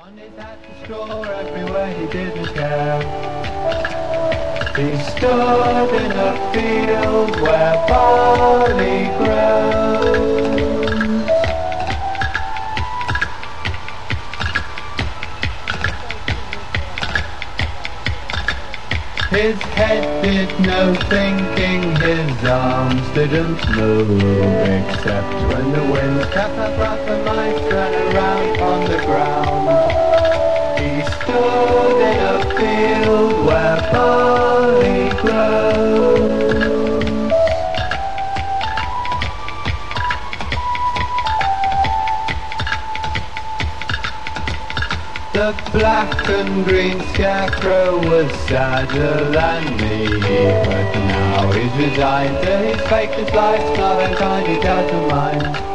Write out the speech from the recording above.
On his hat and straw everywhere he didn't care. He stood in a field where barley grows. His head did no thinking, his arms didn't move, except when the wind kept up rough and mice ran around on the ground. He stood in a field where barley grows. The black and green scarecrow was sadder than me, but now he's resigned to his fate. His life's not unkind, he doesn't mind.